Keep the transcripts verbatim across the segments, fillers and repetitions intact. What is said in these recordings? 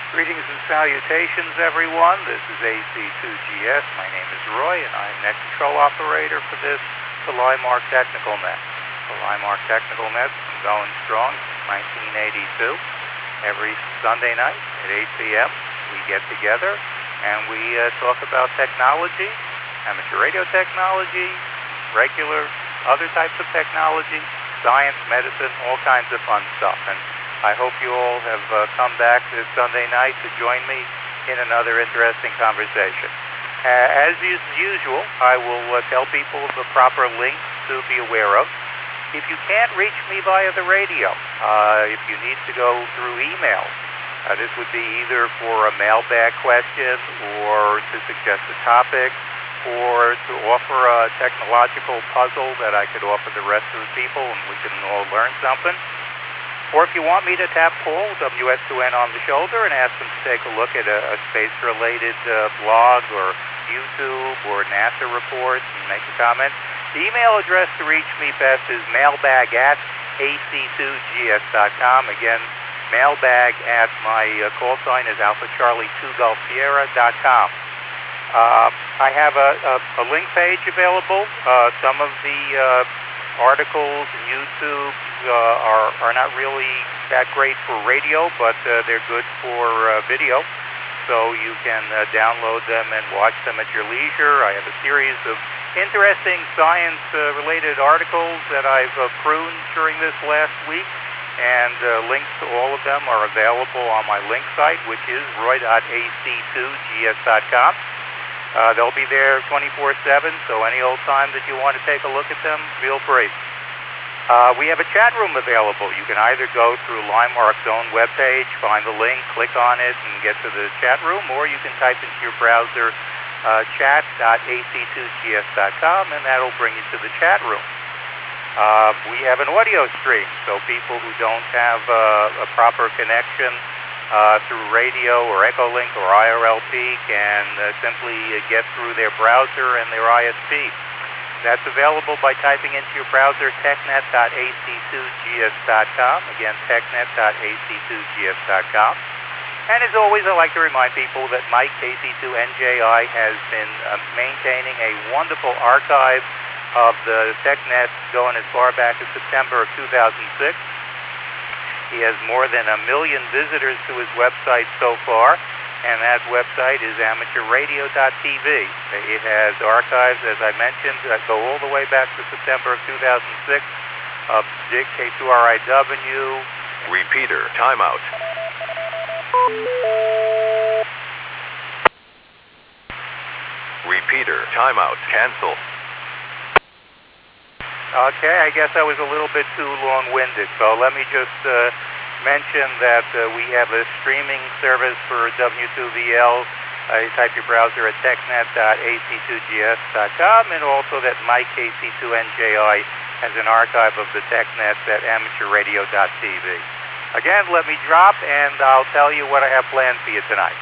Greetings and salutations, everyone. This is A C two G S. My name is Roy, and I'm Net Control Operator for this, the Limark Technical Net. The Limark Technical Net's been going strong since nineteen eighty-two. Every Sunday night at eight p m we get together and we uh, talk about technology, amateur radio technology, regular, other types of technology, science, medicine, all kinds of fun stuff. And I hope you all have uh, come back this Sunday night to join me in another interesting conversation. Uh, as is usual, I will uh, tell people the proper links to be aware of. If you can't reach me via the radio, uh, if you need to go through email, uh, this would be either for a mailbag question or to suggest a topic or to offer a technological puzzle that I could offer the rest of the people and we can all learn something. Or if you want me to tap Paul, W S two N, on the shoulder and ask him to take a look at a, a space-related uh, blog or YouTube or NASA report and make a comment, the email address to reach me best is mailbag at A C two G S dot com. Again, mailbag at my uh, call sign is Alpha Charlie two Golf Sierra dot com. Uh, I have a, a, a link page available. Uh, some of the uh, articles and YouTube uh, are, are not really that great for radio, but uh, they're good for uh, video. So you can uh, download them and watch them at your leisure. I have a series of interesting science-related uh, articles that I've uh, pruned during this last week, and uh, links to all of them are available on my link site, which is roy dot A C two G S dot com. Uh, they'll be there twenty-four seven, so any old time that you want to take a look at them, feel free. Uh, we have a chat room available. You can either go through Limark's own webpage, find the link, click on it, and get to the chat room, or you can type into your browser uh, chat dot A C two G S dot com, and that'll bring you to the chat room. Uh, we have an audio stream, so people who don't have uh, a proper connection Uh, through radio or Echolink or I R L P can uh, simply uh, get through their browser and their I S P. That's available by typing into your browser technet dot A C two G S dot com. Again, technet dot A C two G S dot com. And as always, I like to remind people that Mike K C two N J I has been uh, maintaining a wonderful archive of the TechNet going as far back as September of two thousand six. He has more than a million visitors to his website so far, and that website is amateur radio dot T V. It has archives, as I mentioned, that go all the way back to September of two thousand six of K two R I W. Repeater, timeout. Repeater, timeout, cancel. Okay, I guess I was a little bit too long-winded, so let me just uh, mention that uh, we have a streaming service for W two V L. Uh, you type your browser at technet dot A C two G S dot com, and also that Mike K C two N J I has an archive of the TechNet at amateur radio dot T V. Again, let me drop, and I'll tell you what I have planned for you tonight.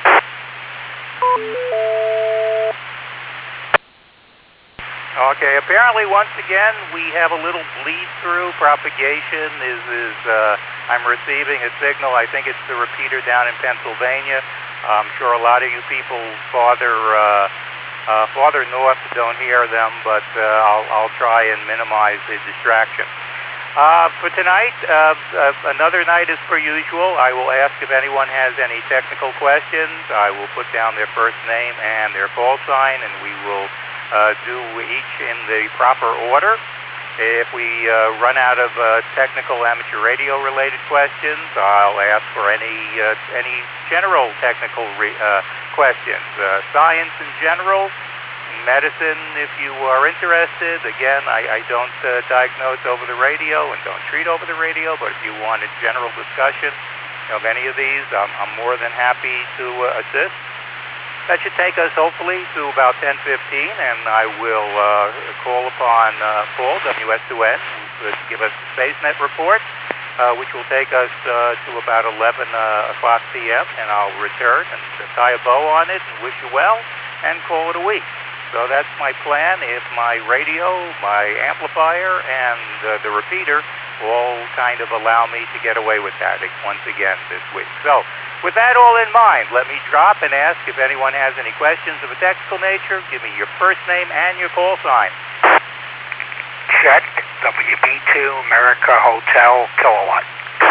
Okay, apparently once again we have a little bleed through propagation. Is is uh, I'm receiving a signal. I think it's the repeater down in Pennsylvania. I'm sure a lot of you people farther uh, uh, farther north don't hear them, but uh, I'll I'll try and minimize the distraction. Uh, for tonight, uh, uh, another night as per usual. I will ask if anyone has any technical questions. I will put down their first name and their call sign, and we will Uh, do each in the proper order. If we uh, run out of uh, technical amateur radio related questions, I'll ask for any uh, any general technical re uh, questions. Uh, science in general, medicine if you are interested. Again, I, I don't uh, diagnose over the radio and don't treat over the radio, but if you want a general discussion of any of these, I'm, I'm more than happy to uh, assist. That should take us, hopefully, to about ten fifteen, and I will uh, call upon uh, Paul, W S two N, to give us the SpaceNet report, uh, which will take us uh, to about eleven o'clock p m, and I'll return and tie a bow on it and wish you well and call it a week. So that's my plan. If my radio, my amplifier, and uh, the repeater all kind of allow me to get away with that once again this week. So With that all in mind, let me drop and ask if anyone has any questions of a technical nature. Give me your first name and your call sign. Chet, W B two, America Hotel, Kilowatt.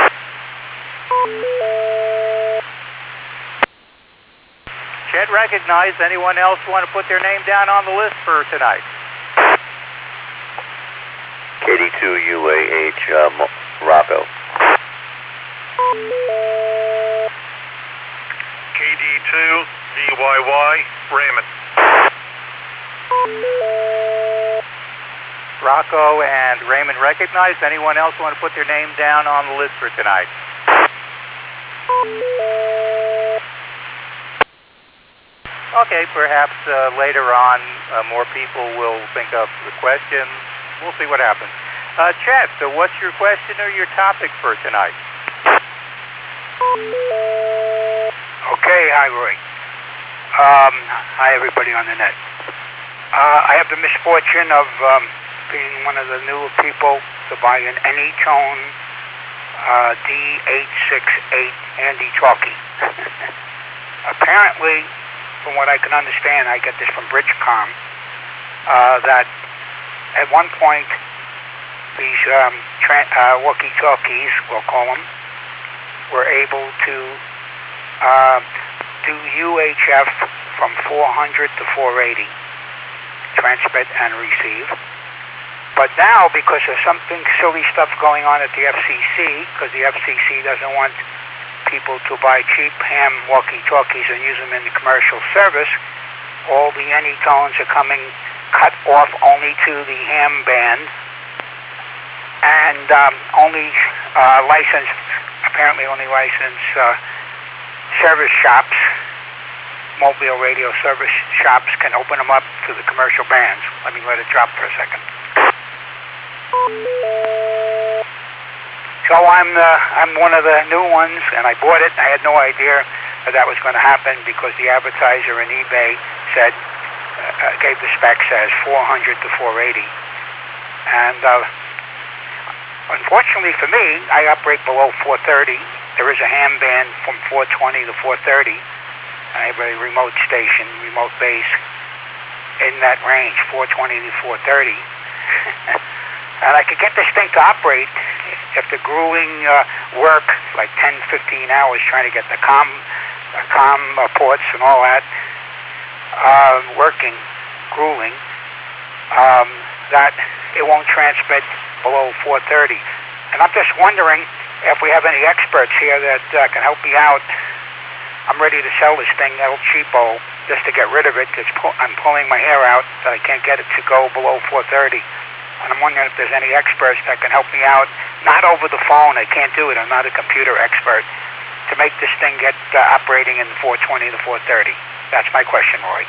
Chet recognized. Anyone else want to put their name down on the list for tonight? K D two U A H, um, Rocco. K D two V Y Y, Raymond. Rocco and Raymond recognized. Anyone else want to put their name down on the list for tonight? Okay, perhaps uh, later on uh, more people will think of the question. We'll see what happens. Uh, Chet, so what's your question or your topic for tonight? Okay, hi Roy. Um, hi everybody on the net. Uh, I have the misfortune of um, being one of the newer people to buy an Anytone uh, D eight sixty-eight Andy Talkie. Apparently, from what I can understand, I get this from Bridgecom, uh, that at one point these um, tra uh, walkie-talkies, we'll call them, were able to uh, do U H F from four hundred to four eighty, transmit and receive. But now, because of something silly stuff going on at the F C C, because the F C C doesn't want people to buy cheap ham walkie-talkies and use them in the commercial service, all the Anytones are coming cut off only to the ham band, and um, only uh, licensed, apparently only licensed uh, service shops, mobile radio service shops can open them up to the commercial bands. Let me let it drop for a second. So I'm the, I'm one of the new ones, and I bought it. I had no idea that that was going to happen because the advertiser in eBay said, uh, gave the specs as four hundred to four eighty. And uh, unfortunately for me, I operate below four thirty. There is a ham band from four twenty to four thirty. I have a remote station, remote base in that range, four twenty to four thirty. And I could get this thing to operate after grueling uh, work, like ten, fifteen hours trying to get the com, uh, com uh, ports and all that uh, working, grueling, um, that it won't transmit below four thirty. And I'm just wondering if we have any experts here that uh, can help me out. I'm ready to sell this thing, El Cheapo, just to get rid of it. Cause pu I'm pulling my hair out that I can't get it to go below four thirty. And I'm wondering if there's any experts that can help me out. Not over the phone, I can't do it, I'm not a computer expert, to make this thing get uh, operating in four twenty to four thirty. That's my question, Roy.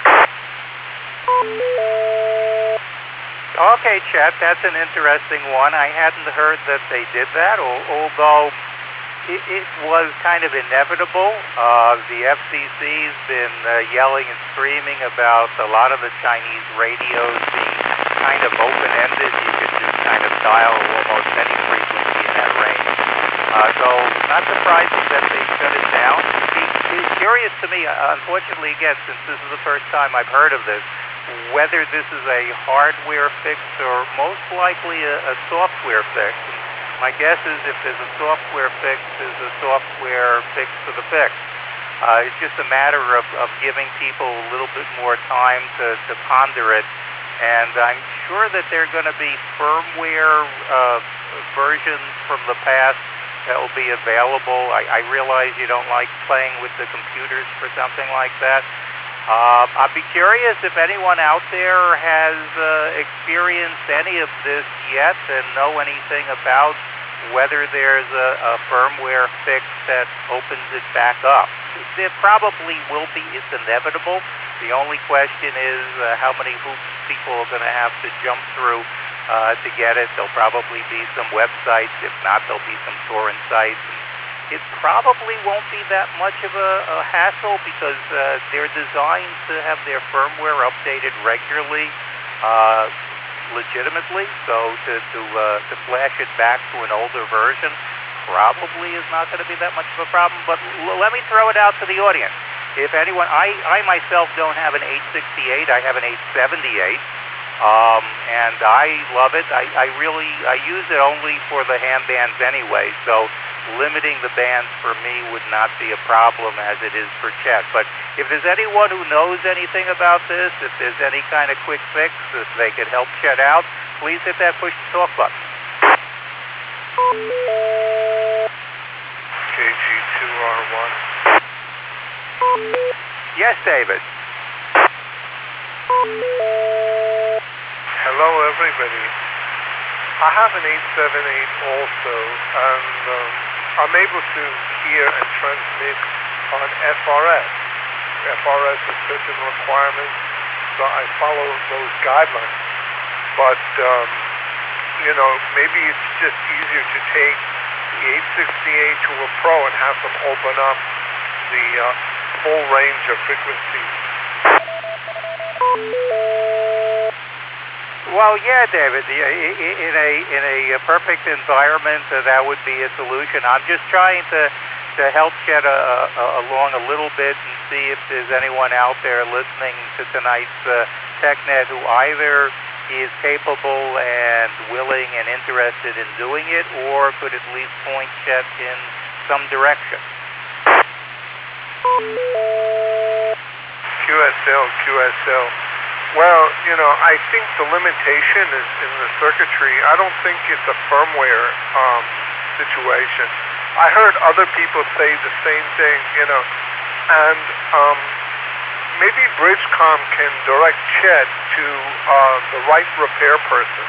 Okay, Chet, that's an interesting one. I hadn't heard that they did that, although it, it was kind of inevitable. Uh, the F C C's been uh, yelling and screaming about a lot of the Chinese radios being kind of open-ended. You could just kind of dial almost any frequency in that range. Uh, so, not surprising that they shut it down. It's curious to me, unfortunately, again, since this is the first time I've heard of this, whether this is a hardware fix or most likely a, a software fix. And my guess is if there's a software fix, there's a software fix for the fix. Uh, it's just a matter of, of giving people a little bit more time to, to ponder it. And I'm sure that there are going to be firmware uh, versions from the past that will be available. I, I realize you don't like playing with the computers for something like that. Uh, I'd be curious if anyone out there has uh, experienced any of this yet and know anything about whether there's a, a firmware fix that opens it back up. There probably will be. It's inevitable. The only question is uh, how many hoops people are going to have to jump through uh, to get it. There'll probably be some websites. If not, there'll be some torrent sites. And it probably won't be that much of a, a hassle because uh, they're designed to have their firmware updated regularly, uh, legitimately. So to to, uh, to flash it back to an older version probably is not going to be that much of a problem, but l- let me throw it out to the audience. If anyone, I, I myself don't have an eight sixty-eight, I have an eight seventy-eight, um, and I love it. I, I really, I use it only for the ham bands anyway, so limiting the bands for me would not be a problem as it is for Chet. But if there's anyone who knows anything about this, if there's any kind of quick fix, if they could help Chet out, please hit that push to talk button. K G two R one. Yes, David. Hello, everybody. I have an eight seventy-eight also, and um, I'm able to hear and transmit on F R S. F R S has certain requirements, so I follow those guidelines. But, um, you know, maybe it's just easier to take the eight sixty-eight to a Pro and have them open up the uh, full range of frequencies. Well, yeah, David. In a in a perfect environment, uh, that would be a solution. I'm just trying to to help Chet uh, uh, along a little bit and see if there's anyone out there listening to tonight's uh, TechNet who either is capable and willing and interested in doing it, or could at least point Chet in some direction. Q S L, Q S L. Well, you know, I think the limitation is in the circuitry. I don't think it's a firmware um, situation. I heard other people say the same thing, you know, and um, maybe Bridgecom can direct Chet to uh, the right repair person.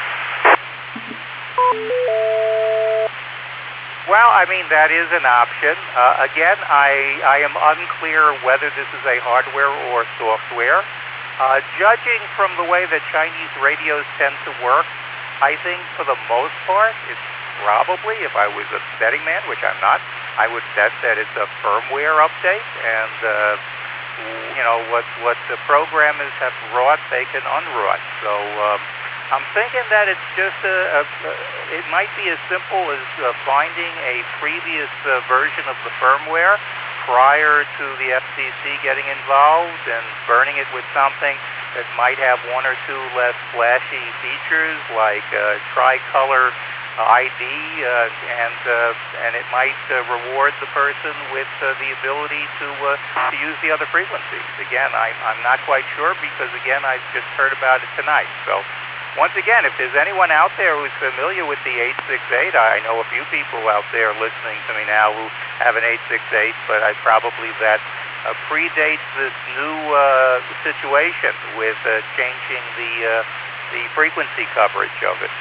Well, I mean, that is an option. Uh, again, I, I am unclear whether this is a hardware or software. Uh, judging from the way that Chinese radios tend to work, I think for the most part, it's probably, if I was a betting man, which I'm not, I would bet that it's a firmware update, and, uh, you know, what, what the programmers have wrought, they can unwrought. So um, I'm thinking that it's just, a, a, a, it might be as simple as uh, finding a previous uh, version of the firmware prior to the F C C getting involved and burning it with something that might have one or two less flashy features, like uh, tricolor uh, I D, uh, and uh, and it might uh, reward the person with uh, the ability to uh, to use the other frequencies. Again, I, I'm not quite sure because, again, I've just heard about it tonight. So once again, if there's anyone out there who's familiar with the eight sixty-eight, I know a few people out there listening to me now who have an eight sixty-eight, but I probably that uh, predates this new uh, situation with uh, changing the uh, the frequency coverage of it.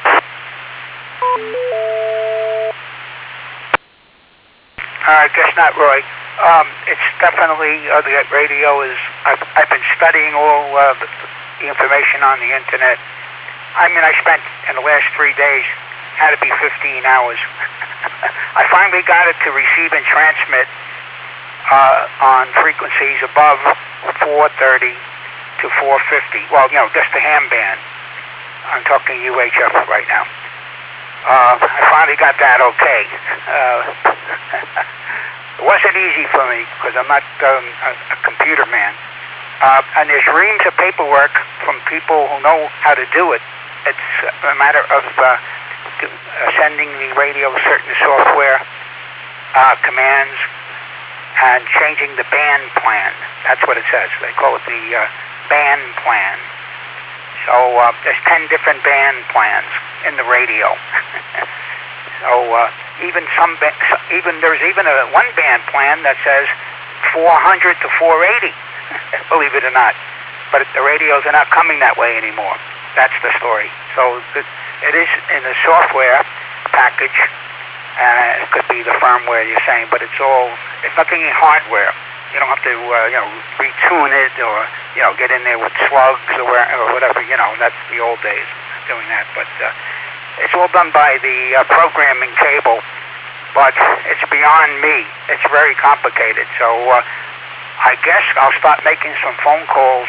Uh, guess not, Roy. Um, it's definitely, uh, the radio is, I've, I've been studying all uh, the, the information on the internet. I mean, I spent, in the last three days, had to be fifteen hours. I finally got it to receive and transmit uh, on frequencies above four thirty to four fifty. Well, you know, just the ham band. I'm talking U H F right now. Uh, I finally got that okay. Uh, it wasn't easy for me because I'm not um, a, a computer man. Uh, and there's reams of paperwork from people who know how to do it. It's a matter of uh, sending the radio certain software uh, commands and changing the band plan. That's what it says. They call it the uh, band plan. So uh, there's ten different band plans in the radio. So uh, even some, ba- even there's even a one band plan that says four hundred to four eighty. Believe it or not, but the radios are not coming that way anymore. That's the story. So it is in the software package, and it could be the firmware you're saying, but it's all, it's nothing in hardware. You don't have to, uh, you know, retune it or, you know, get in there with slugs or, where, or whatever, you know, that's the old days doing that. But uh, it's all done by the uh, programming table, but it's beyond me. It's very complicated. So uh, I guess I'll start making some phone calls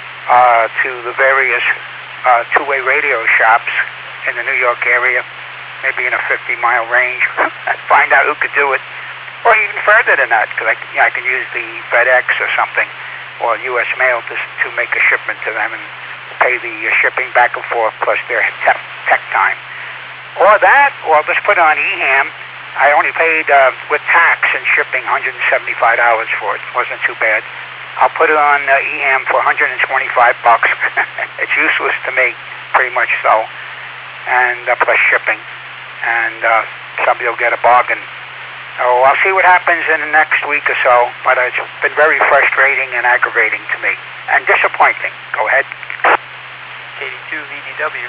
uh, to the various uh, two-way radio shops in the New York area maybe in a fifty mile range, and find out who could do it. Or even further than that, because I, you know, I can use the FedEx or something, or U S Mail to, to make a shipment to them and pay the uh, shipping back and forth plus their tech, tech time. Or that, or just put it on E HAM. I only paid, uh, with tax and shipping, one hundred seventy-five dollars for it. Wasn't too bad. I'll put it on uh, E HAM for one hundred twenty-five bucks. It's useless to me, pretty much so. And uh, plus shipping. And uh, somebody will get a bargain. Oh, I'll see what happens in the next week or so, but it's been very frustrating and aggravating to me, and disappointing. Go ahead. K D two V D W.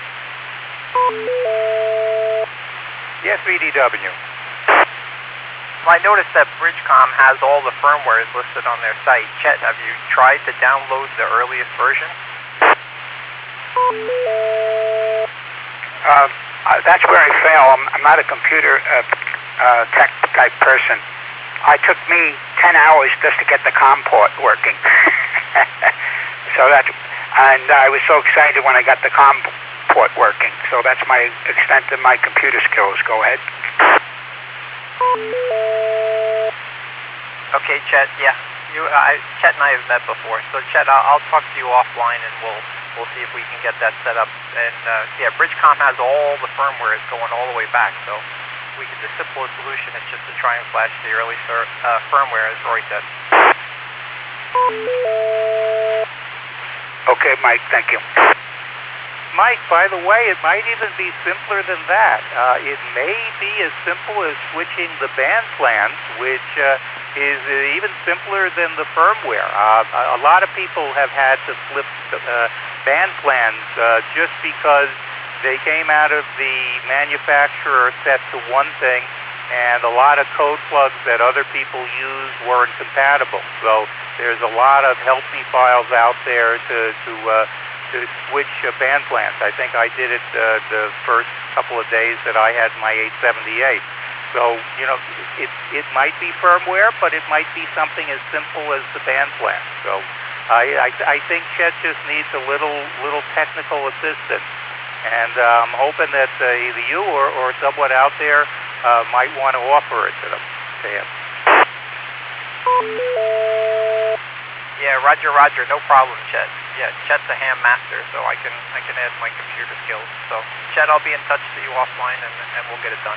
Yes, V D W. Well, I noticed that Bridgecom has all the firmwares listed on their site. Chet, have you tried to download the earliest version? Uh, uh, that's where I fail. I'm, I'm not a computer uh, uh, tech type person. It took me ten hours just to get the COM port working. So that's, and I was so excited when I got the COM port working. So that's my extent of my computer skills. Go ahead. Okay, Chet. Yeah, you, I, Chet and I have met before. So Chet, I'll, I'll talk to you offline, and we'll we'll see if we can get that set up. And uh, yeah, Bridgecom has all the firmware going all the way back. So we can, the simplest solution is just to try and flash the early fir uh, firmware, as Roy said. Okay, Mike. Thank you. Mike, by the way, it might even be simpler than that. Uh, it may be as simple as switching the band plans, which uh, is uh, even simpler than the firmware. Uh, a lot of people have had to flip uh, band plans uh, just because they came out of the manufacturer set to one thing, and a lot of code plugs that other people use weren't compatible. So there's a lot of help me files out there to to uh, to switch uh, band plans. I think I did it uh, the first couple of days that I had my eight seventy-eight. So, you know, it, it might be firmware, but it might be something as simple as the band plan. So I, I, I think Chet just needs a little little technical assistance. And uh, I'm hoping that uh, either you or, or someone out there uh, might want to offer it to them, to him. Yeah, Roger, Roger, no problem, Chet. Yeah, Chet's a ham master, so I can I can add my computer skills. So, Chet, I'll be in touch with you offline, and, and we'll get it done.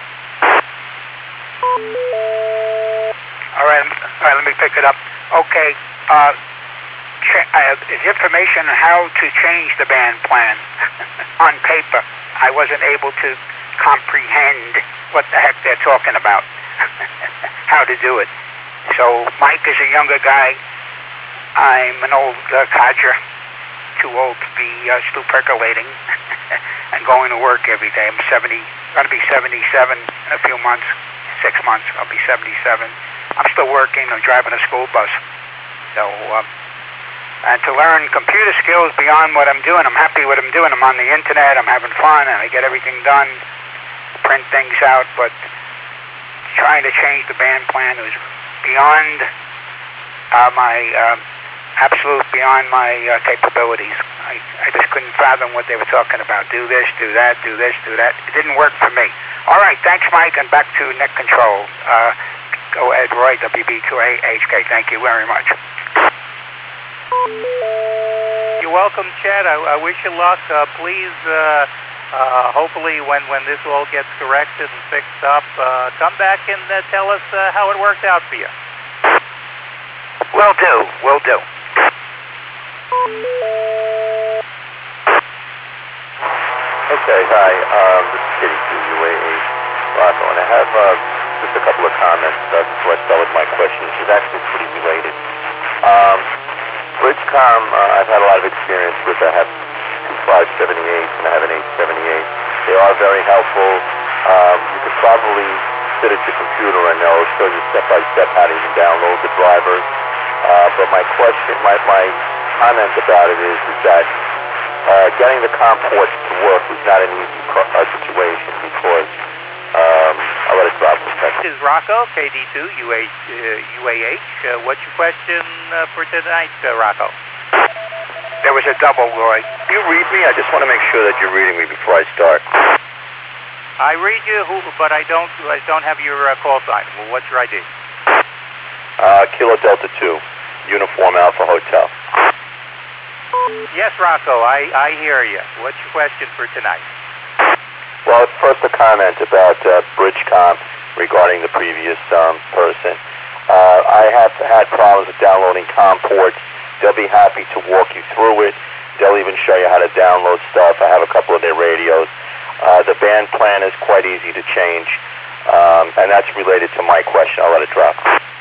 All right, all right. Let me pick it up. Okay. Uh, uh, is information on how to change the band plan on paper. I wasn't able to comprehend what the heck they're talking about. How to do it. So Mike is a younger guy. I'm an old uh, codger, too old to be uh, still percolating and going to work every day. I'm seventy, going to be seventy-seven in a few months, six months. I'll be seventy-seven. I'm still working. I'm driving a school bus. So, uh, and to learn computer skills beyond what I'm doing, I'm happy with what I'm doing. I'm on the internet. I'm having fun, and I get everything done, print things out. But trying to change the band plan was beyond uh, my. Uh, absolute beyond my uh, capabilities. I, I just couldn't fathom what they were talking about. Do this, do that, do this, do that. It didn't work for me. All right, thanks, Mike, and back to net control. Uh, go ahead, Roy, W B two A H K. Thank you very much. You're welcome, Chad. I, I wish you luck. Uh, please, uh, uh, hopefully, when, when this all gets corrected and fixed up, uh, come back and uh, tell us uh, how it worked out for you. Will do, will do. Okay, hi. Um, this is Kitty two U A H Rocco, and I have uh, just a couple of comments uh, before I start with my question, which is actually pretty related. Um, Bridgecom, uh, I've had a lot of experience with. I have two five seventy-eights and I have an eight seventy-eight. They are very helpful. Um, you could probably sit at your computer and they'll show you step by step how to even download the drivers. Uh, but my question, my, my comment about it is, is that uh, getting the COM ports to work was not an easy uh, situation because um, I'll let it drop for a second. This is Rocco, K D two U A H. Uh, what's your question uh, for tonight, uh, Rocco? There was a double, Roy. Can you read me? I just want to make sure that you're reading me before I start. I read you, who, but I don't. I don't have your uh, call sign. Well, what's your I D? Uh, Kilo Delta two, Uniform Alpha Hotel. Yes, Rocco. I I hear you. What's your question for tonight? Well, first a comment about uh, Bridgecom regarding the previous um, person. Uh, I have had problems with downloading COM ports. They'll be happy to walk you through it. They'll even show you how to download stuff. I have a couple of their radios. Uh, the band plan is quite easy to change, um, and that's related to my question. I'll let it drop.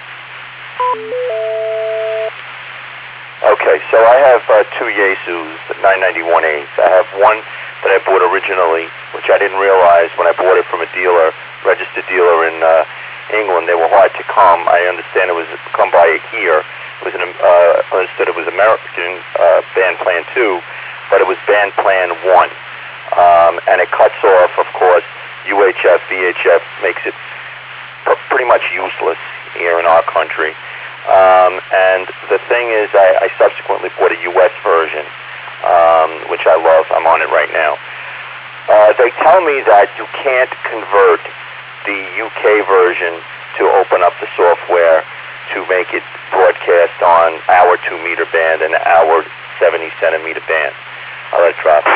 Okay, so I have uh, two Yaesus, nine ninety-one A's. I have one that I bought originally, which I didn't realize when I bought it from a dealer, registered dealer in uh, England. They were hard to come. I understand it was come by here. It was an, uh, understood it was American uh, band plan two, but it was band plan one. Um, and it cuts off, of course, U H F, V H F, makes it pr- pretty much useless here in our country. Um, and the thing is, I, I subsequently bought a U S version, um, which I love. I'm on it right now. Uh, they tell me that you can't convert the U K version to open up the software to make it broadcast on our two meter band and our seventy centimeter band. I'll let it drop.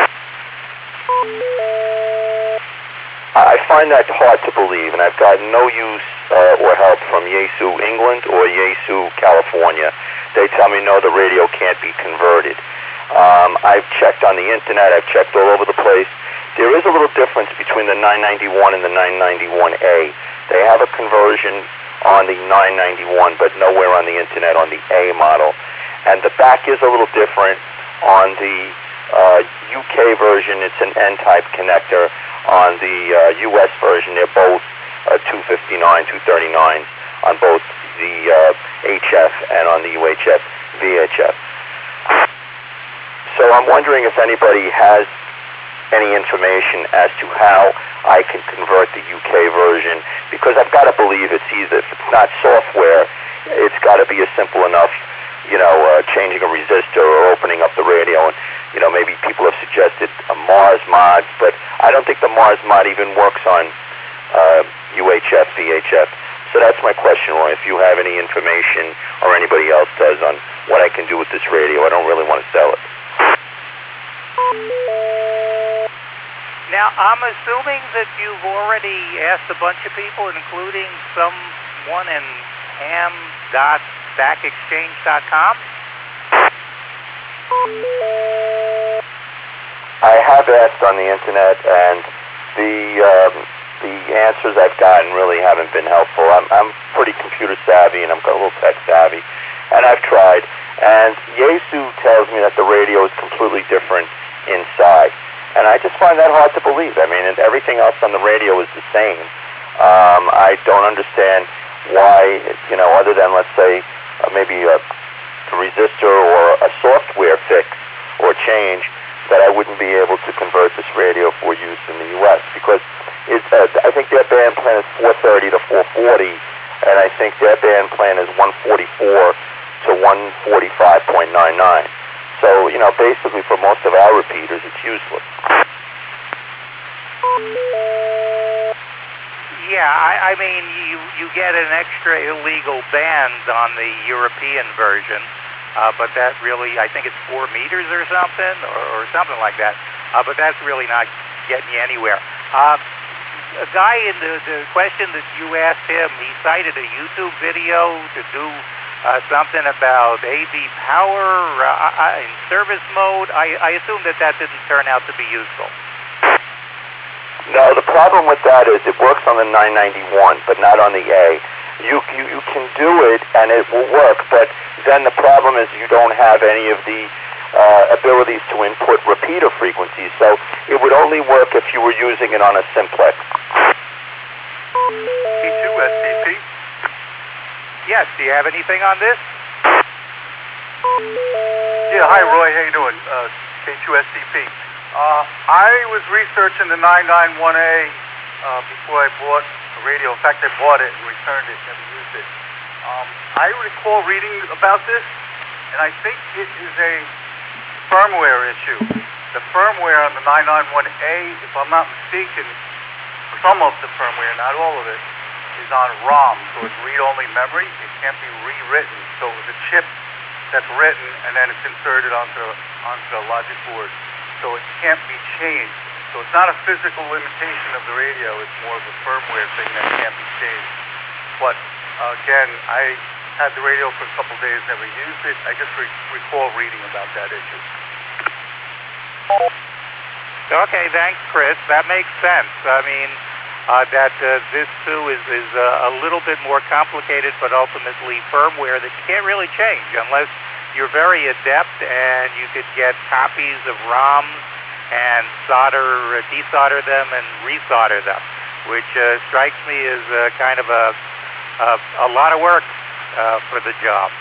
I find that hard to believe, and I've gotten no use uh, or help from Yaesu England or Yaesu California. They tell me, no, the radio can't be converted. Um, I've checked on the internet. I've checked all over the place. There is a little difference between the nine ninety-one and the nine ninety-one A. They have a conversion on the nine ninety-one, but nowhere on the internet on the A model. And the back is a little different on the uh, U K version. It's an N-type connector. On the uh, U S version, they're both uh, two fifty-nine, two thirty-nine on both the uh, H F and on the U H F, V H F. So I'm wondering if anybody has any information as to how I can convert the U K version, because I've got to believe it's either, if it's not software, it's got to be a simple enough, you know, uh, changing a resistor or opening up the radio. And, you know, maybe people have suggested a Mars mod, but I don't think the Mars mod even works on uh, U H F, V H F. So that's my question, Roy, if you have any information or anybody else does on what I can do with this radio. I don't really want to sell it. Now, I'm assuming that you've already asked a bunch of people, including someone in ham dot stack exchange dot com? I have asked on the internet, and the um, the answers I've gotten really haven't been helpful. I'm, I'm pretty computer savvy, and I'm a little tech savvy, and I've tried. And Yaesu tells me that the radio is completely different inside. And I just find that hard to believe. I mean, everything else on the radio is the same. Um, I don't understand why, you know, other than, let's say, uh, maybe a, a resistor or a software fix or change, that I wouldn't be able to convert this radio for use in the U S Because it's, uh, I think their band plan is four thirty to four forty, and I think their band plan is one forty-four to one forty-five point nine nine. So, you know, basically for most of our repeaters, it's useless. Yeah, I, I mean, you, you get an extra illegal band on the European version, uh, but that really, I think it's four meters or something, or, or something like that, uh, but that's really not getting you anywhere. Uh, a guy in the, the question that you asked him, he cited a YouTube video to do Uh, something about A V power uh, in service mode. I, I assume that that didn't turn out to be useful. No, the problem with that is it works on the nine ninety-one, but not on the A. You, you, you can do it, and it will work, but then the problem is you don't have any of the uh, abilities to input repeater frequencies, so it would only work if you were using it on a simplex. K two S C P? Yes, do you have anything on this? Yeah, hi Roy, how you doing? Uh, K two S C P. Uh, I was researching the nine ninety-one A uh, before I bought a radio. In fact, I bought it and returned it, never used it. Um, I recall reading about this, and I think it is a firmware issue. The firmware on the nine ninety-one A, if I'm not mistaken, for some of the firmware, not all of it, is on ROM, so it's read-only memory. It can't be rewritten. So the chip that's written, and then it's inserted onto onto a logic board. So it can't be changed. So it's not a physical limitation of the radio. It's more of a firmware thing that can't be changed. But uh, again, I had the radio for a couple of days, never used it. I just re recall reading about that issue. Okay, thanks, Chris. That makes sense. I mean, uh, that uh, this too is, is uh, a little bit more complicated, but ultimately firmware that you can't really change unless you're very adept and you could get copies of ROMs and solder, uh, desolder them and resolder them, which uh, strikes me as uh, kind of a, a, a lot of work uh, for the job.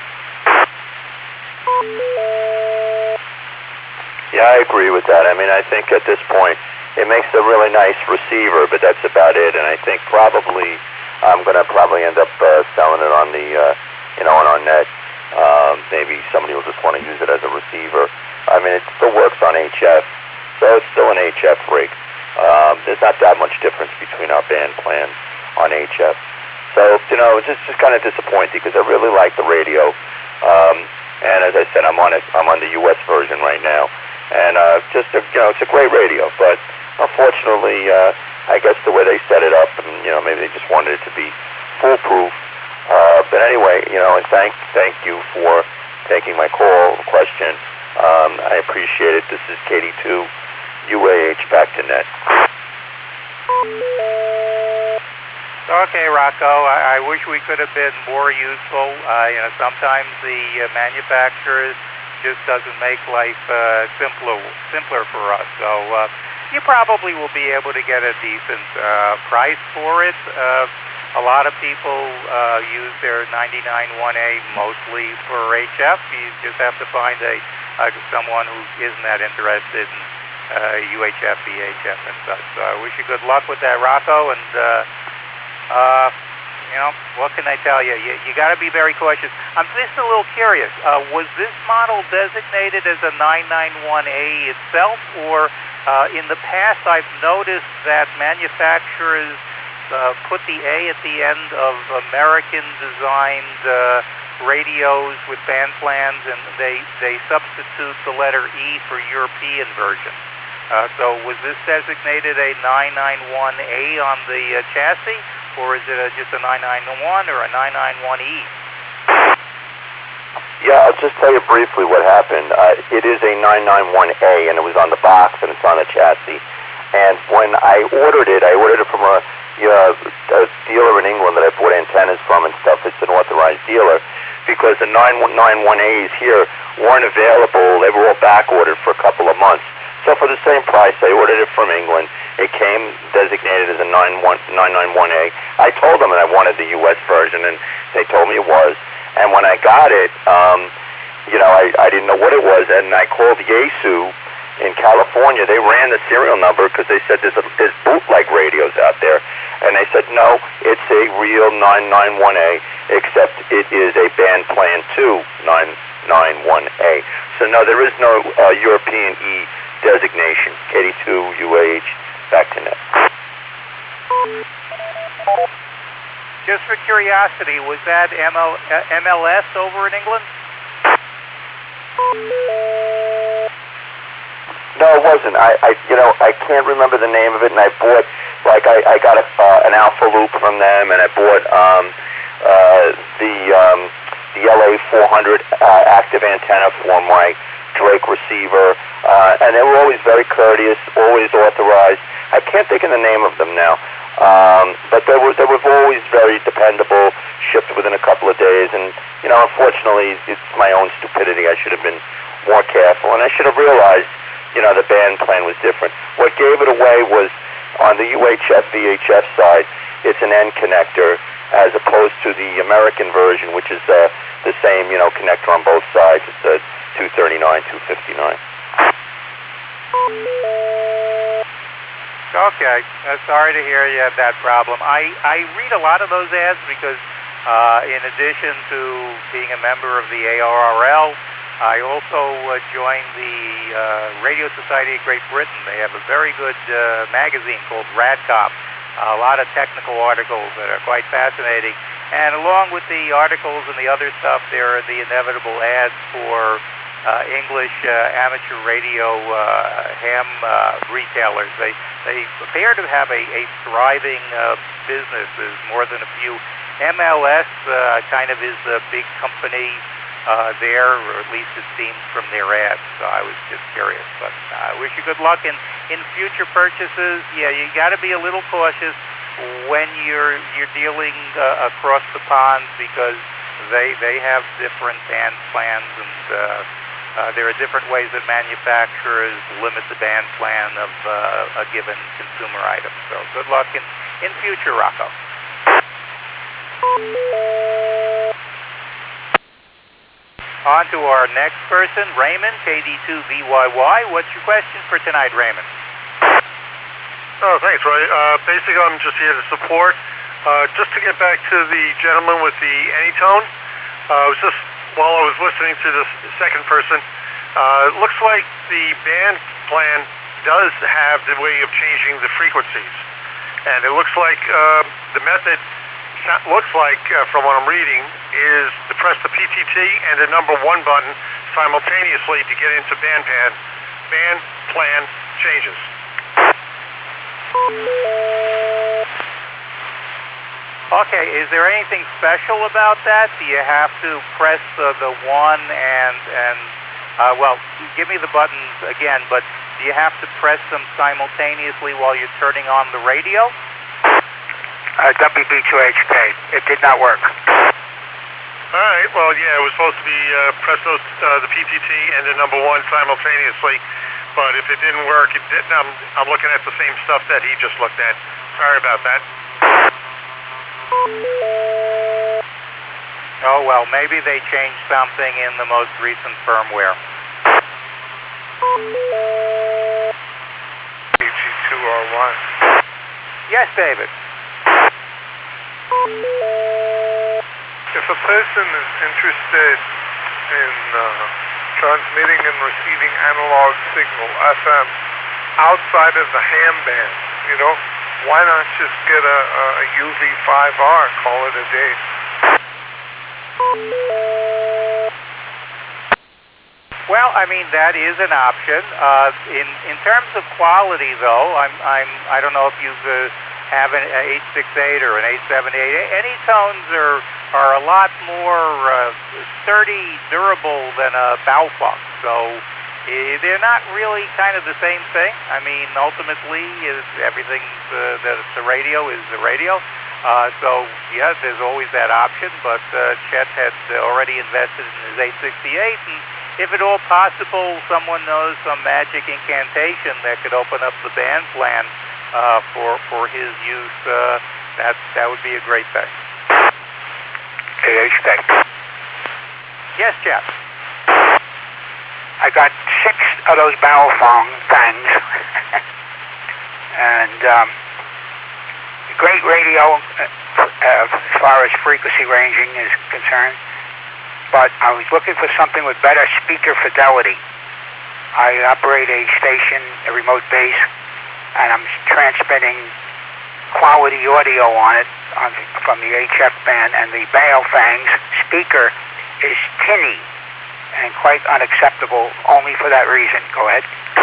Yeah, I agree with that. I mean, I think at this point, it makes a really nice receiver, but that's about it. And I think probably I'm going to probably end up uh, selling it on the, uh, you know, on our net. Um, maybe somebody will just want to use it as a receiver. I mean, it still works on H F, so it's still an H F rig. Um, there's not that much difference between our band plans on H F. So, you know, it's just, just kind of disappointing because I really like the radio. Um, and as I said, I'm on it. I'm on the U S version right now. And uh, just, a, you know, it's a great radio, but unfortunately, uh, I guess the way they set it up, and, you know, maybe they just wanted it to be foolproof. Uh, but anyway, you know, and thank, thank you for taking my call, question. Um, I appreciate it. This is K D two U A H, back to net. Okay, Rocco, I, I wish we could have been more useful. Uh, you know, sometimes the uh, manufacturers just doesn't make life uh, simpler simpler for us. So uh, you probably will be able to get a decent uh, price for it. Uh, a lot of people uh, use their ninety-nine one A mostly for H F. You just have to find a uh, someone who isn't that interested in uh, U H F, V H F, and such. So I wish you good luck with that, Rocco, and uh, uh, you know, what can I tell you? You, you got to be very cautious. I'm just a little curious. Uh, was this model designated as a nine ninety-one A itself, or uh, in the past I've noticed that manufacturers uh, put the A at the end of American-designed uh, radios with band plans, and they, they substitute the letter E for European version. Uh, so was this designated a nine ninety-one A on the uh, chassis? Or is it a, just a nine ninety-one or a nine ninety-one E? Yeah, I'll just tell you briefly what happened. Uh, it is a nine ninety-one A, and it was on the box, and it's on the chassis. And when I ordered it, I ordered it from a, you know, a dealer in England that I bought antennas from and stuff. It's an authorized dealer, because the nine ninety-one A's here weren't available. They were all back ordered for a couple of months. So for the same price, I ordered it from England. It came designated as a nine ninety-one A. I told them that I wanted the U S version, and they told me it was. And when I got it, um, you know, I, I didn't know what it was, and I called Yaesu in California. They ran the serial number because they said there's, a, there's bootleg radios out there. And they said, no, it's a real nine ninety-one A, except it is a band plan two nine ninety-one A. So no, there is no uh, European E designation. K D two U A H, back to net. Just for curiosity, was that M L, uh, M L S over in England? No, it wasn't. I, I, you know, I can't remember the name of it, and I bought, like, I, I got a, uh, an Alpha Loop from them, and I bought um, uh, the um, the L A four hundred uh, active antenna for my Drake receiver, uh, and they were always very courteous, always authorized. I can't think of the name of them now, um, but they were they were always very dependable, shipped within a couple of days, and, you know, unfortunately, it's my own stupidity. I should have been more careful, and I should have realized, you know, the band plan was different. What gave it away was on the U H F V H F side, it's an N connector, as opposed to the American version, which is uh, the same, you know, connector on both sides. It's a two thirty-nine, two fifty-nine. Okay, uh, sorry to hear you have that problem. I, I read a lot of those ads because uh, in addition to being a member of the A R R L, I also uh, joined the uh, Radio Society of Great Britain. They have a very good uh, magazine called Radcop, a lot of technical articles that are quite fascinating. And along with the articles and the other stuff, there are the inevitable ads for uh, English uh, amateur radio uh, ham uh, retailers. They they appear to have a, a thriving uh, business. There's more than a few. M L S uh, kind of is a big company uh, there, or at least it seems from their ads. So I was just curious. But I uh, wish you good luck in, in future purchases. Yeah, you got to be a little cautious when you're you're dealing uh, across the pond, because they they have different band plans, and uh, uh, there are different ways that manufacturers limit the band plan of uh, a given consumer item. So good luck in, in future, Rocco. On to our next person, Raymond, K D two V Y Y. What's your question for tonight, Raymond? Oh, thanks, Roy. Uh, basically, I'm just here to support. Uh, just to get back to the gentleman with the Anytone, uh, I was just, while I was listening to this second person, uh, it looks like the band plan does have the way of changing the frequencies. And it looks like uh, the method, looks like, uh, from what I'm reading, is to press the P T T and the number one button simultaneously to get into band pan, band plan changes. Okay, is there anything special about that? Do you have to press the, the one and, and uh, well, give me the buttons again, but do you have to press them simultaneously while you're turning on the radio? Uh, W B two H K. It did not work. All right, well, yeah, it was supposed to be uh, press those, uh, the P T T and the number one simultaneously. But if it didn't work, it didn't, I'm, I'm looking at the same stuff that he just looked at. Sorry about that. Oh, well, maybe they changed something in the most recent firmware. A G two R one. Yes, David. If a person is interested in uh, transmitting and receiving analog signal, F M, outside of the ham band, you know, why not just get a, a U V five R, call it a day? Well, I mean, that is an option. Uh, in in terms of quality, though, I'm I'm I don't know if you uh, have an eight sixty-eight or an eight seventy-eight. Anytones are are a lot more uh, sturdy, durable than a Baofeng. So uh, they're not really kind of the same thing. I mean, ultimately, is everything uh, that the radio is the radio. Uh, so, yeah, there's always that option, but uh, Chet had already invested in his eight sixty-eight, and if at all possible, someone knows some magic incantation that could open up the band plan uh, for for his use, uh, that, that would be a great thing. K H K. Yes, Chet. I got six of those Baofeng things, and um, great radio uh, uh, as far as frequency ranging is concerned, but I was looking for something with better speaker fidelity. I operate a station, a remote base, and I'm transmitting quality audio on it on, from the H F band, and the Baofeng's speaker is tinny and quite unacceptable only for that reason. Go ahead.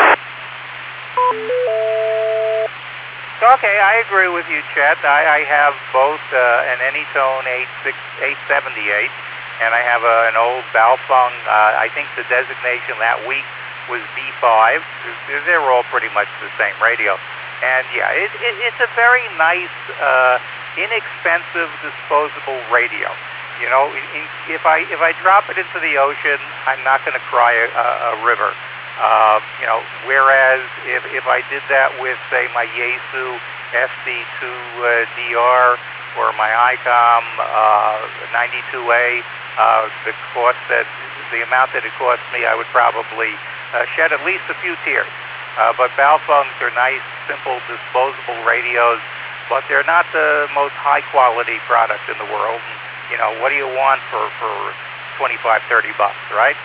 Okay, I agree with you, Chet. I, I have both uh, an Anytone eight seventy-eight, and I have a, an old Baofeng. Uh, I think the designation that week was B five. They're all pretty much the same radio. And yeah, it, it, it's a very nice, uh, inexpensive, disposable radio. You know, in, if I if I drop it into the ocean, I'm not going to cry a, a river. Uh, you know, whereas if, if I did that with, say, my Yaesu F D two uh, D R or my ICOM uh, ninety-two A, uh, the cost that the amount that it cost me, I would probably uh, shed at least a few tears. Uh, but Baofengs are nice, simple, disposable radios, but they're not the most high-quality product in the world. And, you know, what do you want for, for twenty-five, thirty bucks, right?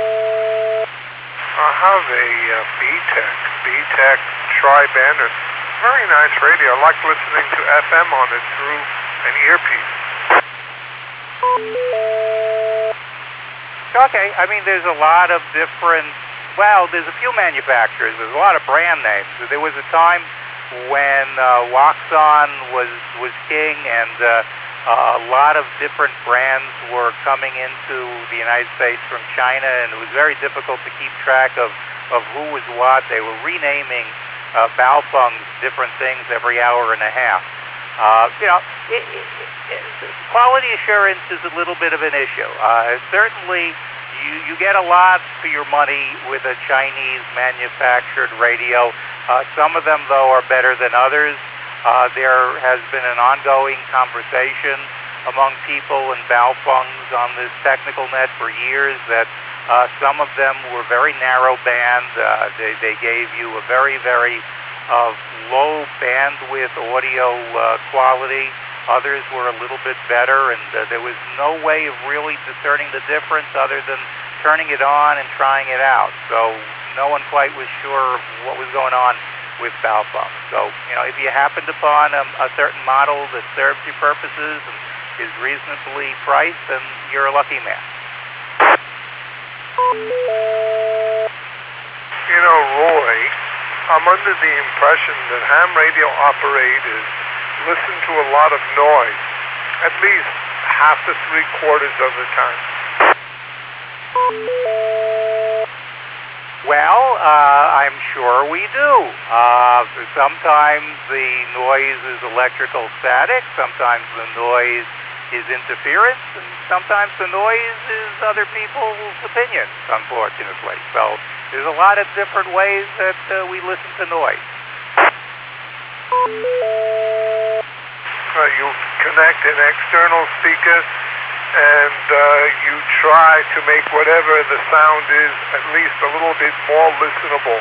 I have a uh, B-Tech, B-Tech tri-band, or Very nice radio. I like listening to F M on it through an earpiece. Okay, I mean, there's a lot of different, well, there's a few manufacturers, there's a lot of brand names. There was a time when uh, Waxon was, was king, and uh, uh, a lot of different brands were coming into the United States from China, and it was very difficult to keep track of, of who was what. They were renaming uh, Baofeng's different things every hour and a half. Uh, you know, it, it, it, quality assurance is a little bit of an issue. Uh, certainly, you, you get a lot for your money with a Chinese manufactured radio. Uh, some of them, though, are better than others. Uh, there has been an ongoing conversation among people in Baofeng's on this technical net for years that uh, some of them were very narrow band. Uh, they, they gave you a very, very uh, low bandwidth audio uh, quality. Others were a little bit better, and uh, there was no way of really discerning the difference other than turning it on and trying it out. So no one quite was sure of what was going on with Baofeng. So, you know, if you happened upon a, a certain model that serves your purposes and is reasonably priced, then you're a lucky man. You know, Roy, I'm under the impression that ham radio operators listen to a lot of noise, at least half to three quarters of the time. Well, uh, I'm sure we do. Uh, sometimes the noise is electrical static, sometimes the noise is interference, and sometimes the noise is other people's opinions, unfortunately. So there's a lot of different ways that uh, we listen to noise. Uh, you connect an external speaker and uh, you try to make whatever the sound is at least a little bit more listenable.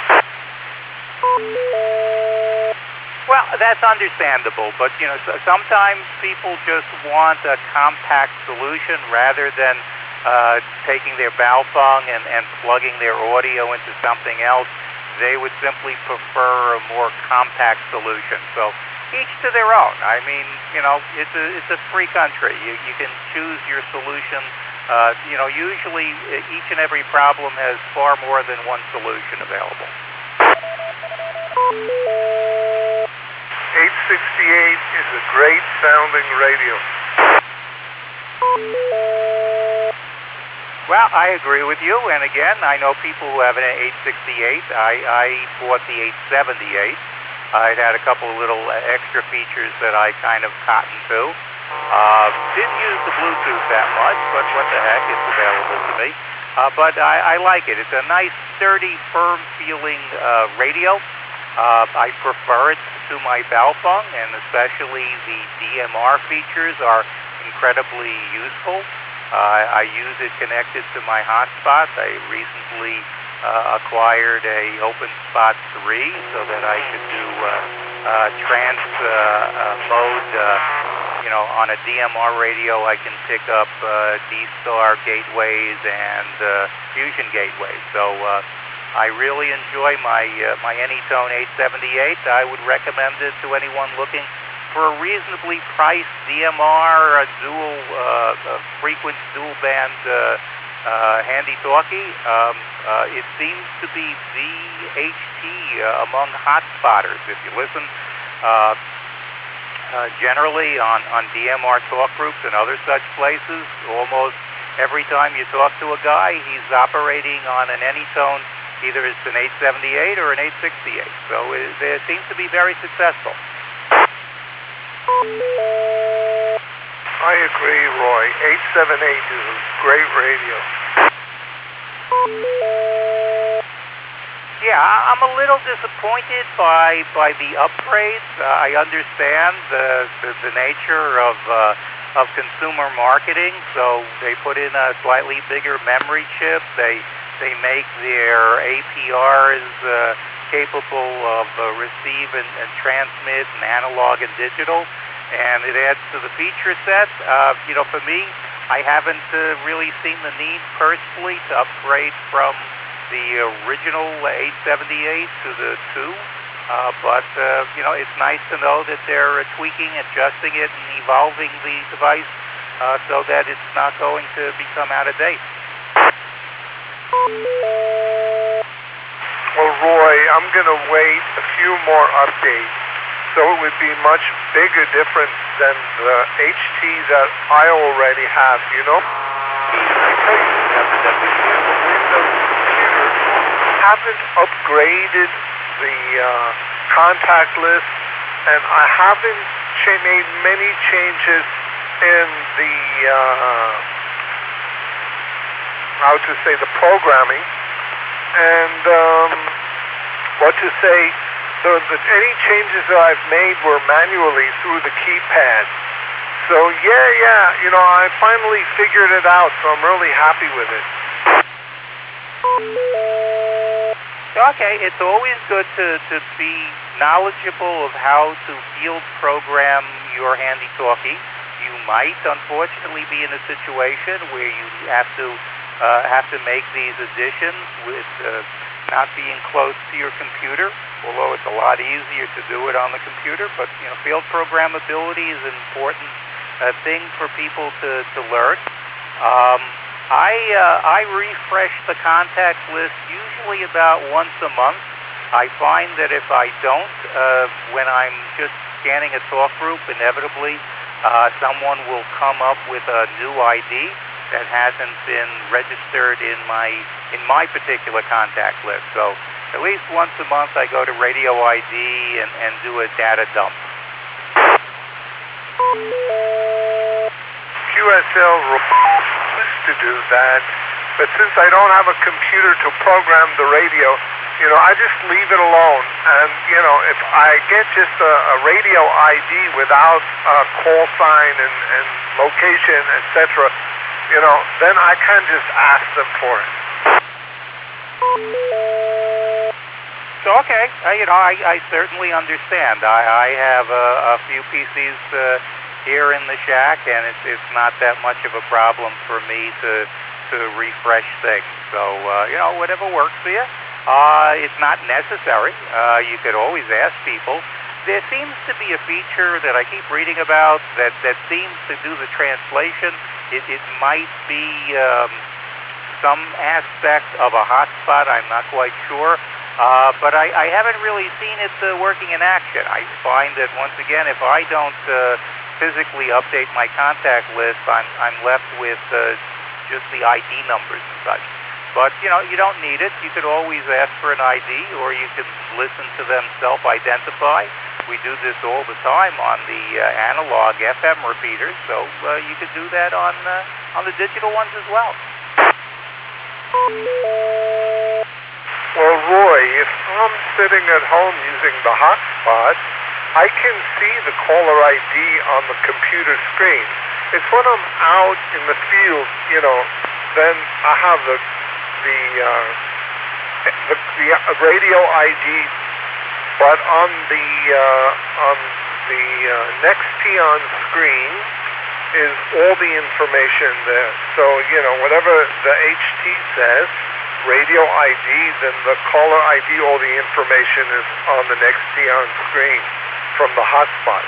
Well, that's understandable, but you know, so sometimes people just want a compact solution rather than uh, taking their Baofeng and, and plugging their audio into something else. They would simply prefer a more compact solution. So each to their own. I mean, you know, it's a it's a free country. You you can choose your solution. Uh, you know, usually each and every problem has far more than one solution available. eight sixty-eight is a great sounding radio. Well, I agree with you, and again, I know people who have an eight sixty-eight. I, I bought the eight seventy-eight. It had a couple of little extra features that I kind of cottoned to. Uh, didn't use the Bluetooth that much, but what the heck, it's available to me. Uh, but I, I like it. It's a nice, sturdy, firm-feeling uh, radio. Uh, I prefer it to my Baofeng, and especially the D M R features are incredibly useful. Uh, I use it connected to my hotspot. I recently uh, acquired a OpenSpot three so that I could do uh, uh, trans uh, uh, mode. Uh, you know, on a D M R radio, I can pick up uh, D-Star gateways and uh, Fusion gateways. So uh, I really enjoy my uh, my Anytone eight seventy-eight. I would recommend it to anyone looking for a reasonably priced D M R, a dual uh, a frequent dual band uh, uh, handy talkie. Um, uh, it seems to be the H T uh, among hotspotters. If you listen uh, uh, generally on, on D M R talk groups and other such places, almost every time you talk to a guy, he's operating on an Anytone. Either it's an eight seventy-eight or an eight sixty-eight. So it, they seem to be very successful. I agree, Roy. eight seventy-eight is a great radio. Yeah, I'm a little disappointed by by the upgrades. Uh, I understand the, the the nature of uh, of consumer marketing. So they put in a slightly bigger memory chip. They they make their A P Rs uh, capable of uh, receive and, and transmit and analog and digital, and it adds to the feature set. Uh, you know, for me, I haven't uh, really seen the need personally to upgrade from the original eight seventy-eight to the two. Uh, but, uh, you know, it's nice to know that they're uh, tweaking, adjusting it, and evolving the device uh, so that it's not going to become out of date. Well, Roy, I'm going to wait a few more updates. So it would be much bigger difference than the H T that I already have, you know? I tell you, that the Windows computer haven't upgraded the uh, contact list, and I haven't cha- made many changes in the, uh, how to say, the programming. And um, what to say, the, the, any changes that I've made were manually through the keypad. So yeah, yeah, you know, I finally figured it out, so I'm really happy with it. Okay, it's always good to, to be knowledgeable of how to field program your handy-talkie. You might, unfortunately, be in a situation where you have to uh, have to make these additions with uh, not being close to your computer, although it's a lot easier to do it on the computer. But, you know, field programmability is an important uh, thing for people to, to learn. Um, I, uh, I refresh the contact list usually about once a month. I find that if I don't, uh, when I'm just scanning a talk group, inevitably uh, someone will come up with a new I D that hasn't been registered in my in my particular contact list. So at least once a month I go to Radio I D and, and do a data dump. Q S L used to do that, but since I don't have a computer to program the radio, you know, I just leave it alone. And, you know, if I get just a, a radio I D without a call sign and, and location, et cetera, you know, then I can just ask them for it. So, okay, uh, you know, I, I certainly understand. I, I have a, a few P Cs uh, here in the shack, and it's, it's not that much of a problem for me to, to refresh things. So, uh, you know, whatever works for you. Uh, it's not necessary. Uh, you could always ask people. There seems to be a feature that I keep reading about that, that seems to do the translation. It, it might be um, some aspect of a hotspot. I'm not quite sure. Uh, but I, I haven't really seen it uh, working in action. I find that, once again, if I don't uh, physically update my contact list, I'm, I'm left with uh, just the I D numbers and such. But, you know, you don't need it. You could always ask for an I D, or you can listen to them self-identify. We do this all the time on the uh, analog F M repeaters, so uh, you could do that on, uh, on the digital ones as well. Well, Roy, if I'm sitting at home using the hotspot, I can see the caller I D on the computer screen. It's when I'm out in the field, you know, then I have the the, uh, the, the radio I D, but on the uh, on the uh, next T on screen is all the information there. So, you know, whatever the H T says, radio I D, then the caller I D, all the information is on the next T on screen from the hotspot.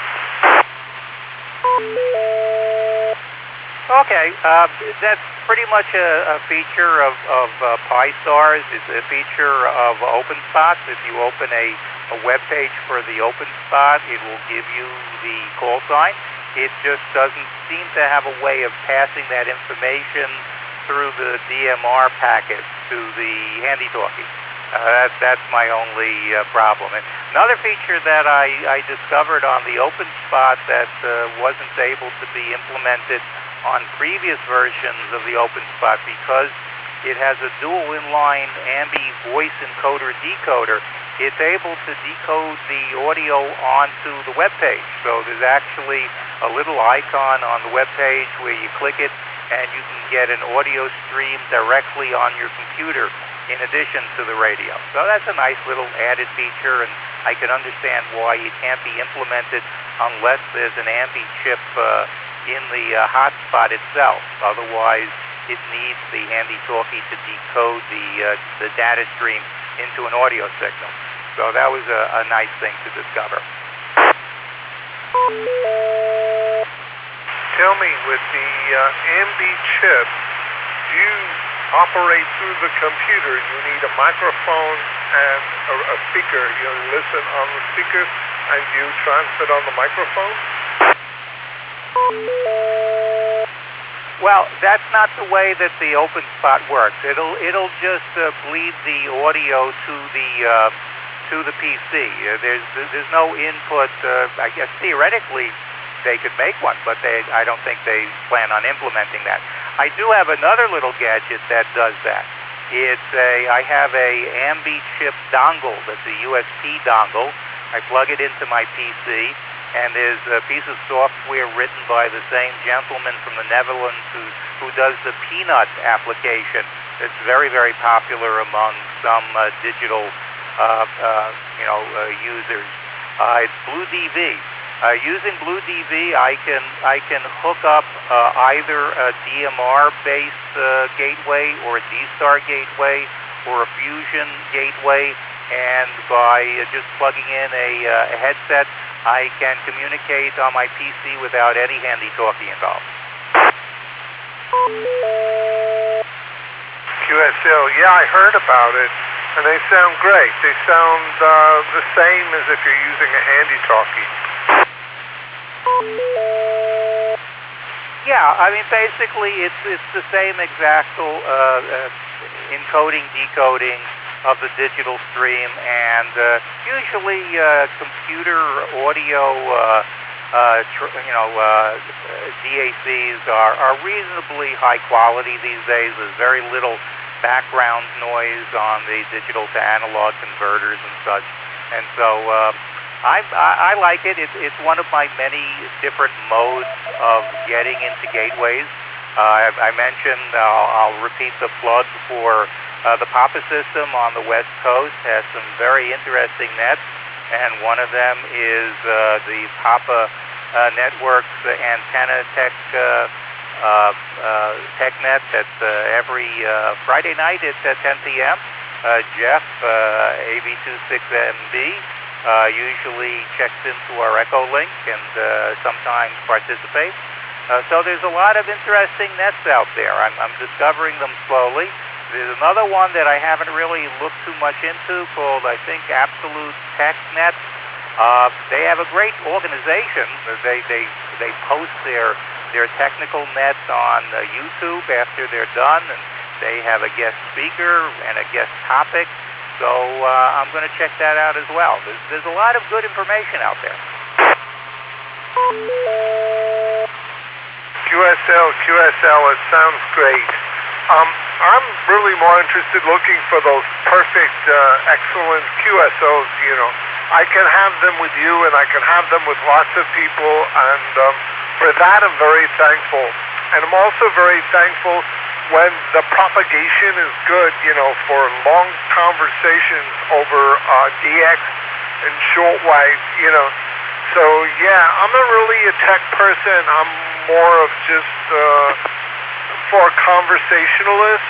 Okay, uh, that's pretty much a, a feature of, of uh, Pi-Stars. It's a feature of OpenSpot. If you open a, a web page for the OpenSpot, it will give you the call sign. It just doesn't seem to have a way of passing that information through the D M R packet to the handy-talkie. Uh, that, that's my only uh, problem. And another feature that I, I discovered on the OpenSpot that uh, wasn't able to be implemented on previous versions of the OpenSpot, because it has a dual inline Ambi voice encoder decoder, it's able to decode the audio onto the web page. So there's actually a little icon on the web page where you click it and you can get an audio stream directly on your computer in addition to the radio. So that's a nice little added feature, and I can understand why it can't be implemented unless there's an Ambi chip uh, in the uh, hotspot itself. Otherwise, it needs the handy-talkie to decode the uh, the data stream into an audio signal. So that was a, a nice thing to discover. Tell me, with the uh, Ambi chip, do you operate through the computer? You need a microphone and a, a speaker. You listen on the speaker and you transmit on the microphone? Well, that's not the way that the OpenSpot works. It'll it'll just uh, bleed the audio to the uh, to the P C. Uh, there's there's no input. Uh, I guess theoretically they could make one, but they I don't think they plan on implementing that. I do have another little gadget that does that. It's a I have a Ambi chip dongle. That's a U S B dongle. I plug it into my P C. And there's a piece of software written by the same gentleman from the Netherlands who, who does the Peanut application. It's very, very popular among some uh, digital, uh, uh, you know, uh, users. Uh, it's BlueDV. Uh, using BlueDV, I can I can hook up uh, either a D M R-based uh, gateway or a D-Star gateway or a Fusion gateway, and by uh, just plugging in a, uh, a headset, I can communicate on my P C without any handy-talkie involved. Q S L, yeah, I heard about it, and they sound great. They sound uh, the same as if you're using a handy-talkie. Yeah, I mean, basically, it's it's the same exact uh, uh, encoding, decoding of the digital stream, and uh, usually uh, computer audio, uh, uh, tr you know, uh, D A Cs are, are reasonably high quality these days. There's very little background noise on the digital to analog converters and such, and so uh, I, I, I like it. It's, it's one of my many different modes of getting into gateways. Uh, I, I mentioned, I'll, I'll repeat the plug for Uh, the Papa system on the West Coast has some very interesting nets, and one of them is uh, the Papa uh, Networks antenna tech uh, uh, uh, TechNet that's uh, every uh, Friday night at uh, ten p m Uh, Jeff, uh, A V twenty-six M B, uh, usually checks into our Echo Link and uh, sometimes participates. Uh, so there's a lot of interesting nets out there. I'm, I'm discovering them slowly. There's another one that I haven't really looked too much into called, I think, Absolute TechNet. Uh, they have a great organization. They they they post their their technical nets on uh, YouTube after they're done, and they have a guest speaker and a guest topic. So uh, I'm going to check that out as well. There's, there's a lot of good information out there. Q S L, Q S L, it sounds great. Um, I'm really more interested looking for those perfect, uh, excellent Q S Os, you know. I can have them with you, and I can have them with lots of people, and um, for that I'm very thankful. And I'm also very thankful when the propagation is good, you know, for long conversations over uh, D X and shortwave, you know. So, yeah, I'm not really a tech person. I'm more of just... Uh, for a conversationalist?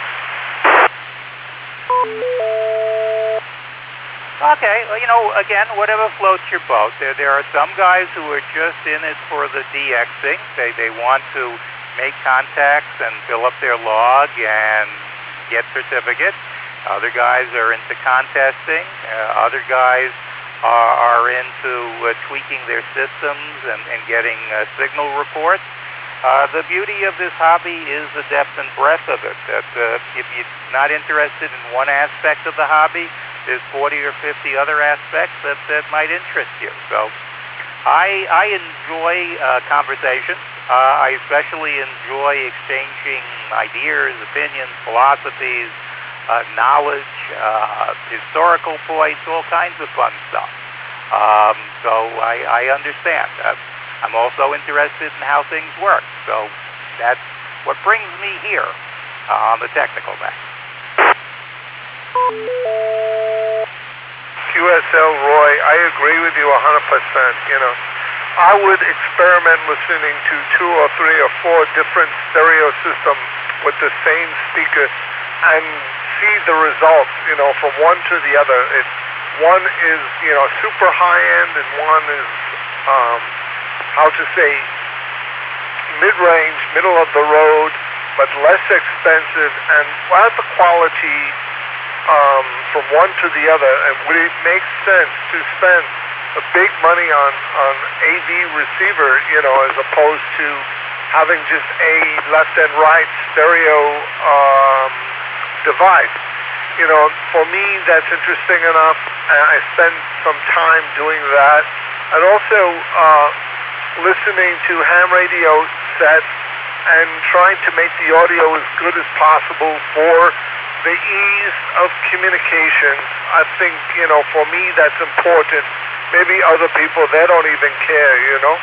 Okay, well, you know, again, whatever floats your boat. There, there are some guys who are just in it for the DXing. They, they want to make contacts and fill up their log and get certificates. Other guys are into contesting. Uh, other guys are, are into uh, tweaking their systems and, and getting uh, signal reports. Uh, the beauty of this hobby is the depth and breadth of it. That uh, if you're not interested in one aspect of the hobby, there's forty or fifty other aspects that, that might interest you. So I, I enjoy uh, conversation. Uh, I especially enjoy exchanging ideas, opinions, philosophies, uh, knowledge, uh, historical points, all kinds of fun stuff. Um, so I, I understand. Uh, I'm also interested in how things work, so that's what brings me here uh, on the technical net. Q S L, Roy, I agree with you one hundred percent. You know, I would experiment listening to two or three or four different stereo systems with the same speaker and see the results, you know, from one to the other. It, one is, you know, super high-end and one is, um, how to say, mid-range, middle of the road, but less expensive, and what the quality um, from one to the other, and would it make sense to spend a big money on, on A V receiver, you know, as opposed to having just a left and right stereo um, device? You know, for me, that's interesting enough, and I spend some time doing that, and also uh, listening to ham radio sets and trying to make the audio as good as possible for the ease of communication. I think, you know, for me that's important. Maybe other people, they don't even care, you know?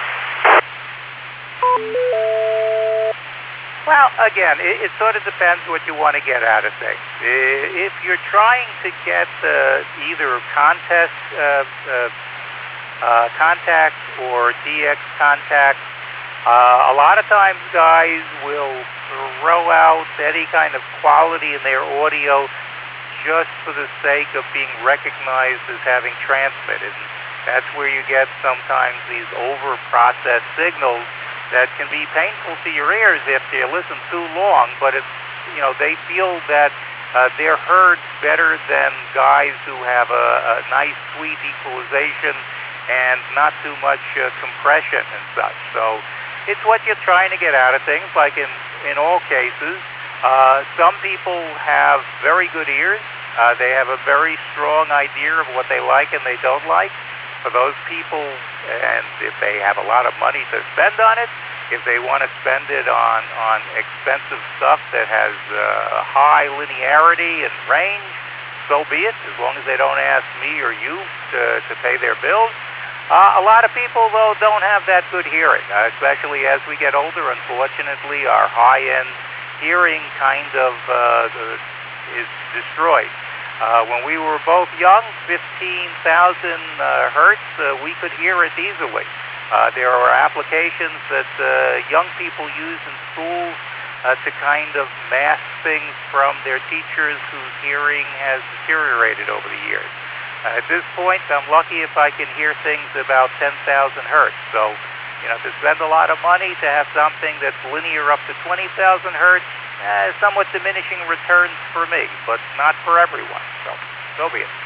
Well, again, it, it sort of depends what you want to get out of things. If you're trying to get uh, either contest uh, uh, uh, contact or D X contact, Uh, a lot of times guys will throw out any kind of quality in their audio just for the sake of being recognized as having transmitted. And that's where you get sometimes these over-processed signals that can be painful to your ears after you listen too long, but it's, you know, they feel that uh, they're heard better than guys who have a, a nice, sweet equalization and not too much uh, compression and such. So it's what you're trying to get out of things, like in, in all cases. Uh, some people have very good ears. Uh, they have a very strong idea of what they like and they don't like. For those people, and if they have a lot of money to spend on it, if they want to spend it on, on expensive stuff that has uh, high linearity and range, so be it, as long as they don't ask me or you to, to pay their bills. Uh, a lot of people, though, don't have that good hearing, uh, especially as we get older. Unfortunately, our high-end hearing kind of uh, is destroyed. Uh, when we were both young, fifteen thousand uh, hertz, uh, we could hear it easily. Uh, there are applications that uh, young people use in schools uh, to kind of mask things from their teachers whose hearing has deteriorated over the years. Uh, at this point, I'm lucky if I can hear things about ten thousand hertz. So, you know, to spend a lot of money to have something that's linear up to twenty thousand hertz, eh, somewhat diminishing returns for me, but not for everyone. So, so be it.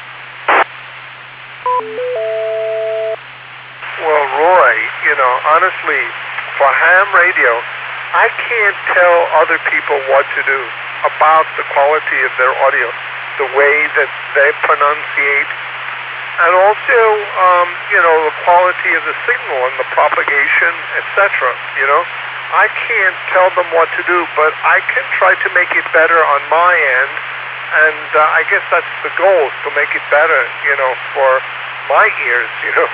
Well, Roy, you know, honestly, for ham radio, I can't tell other people what to do about the quality of their audio, the way that they pronunciate, and also, um, you know, the quality of the signal and the propagation, et cetera. You know, I can't tell them what to do, but I can try to make it better on my end, and uh, I guess that's the goal, to make it better, you know, for my ears, you know.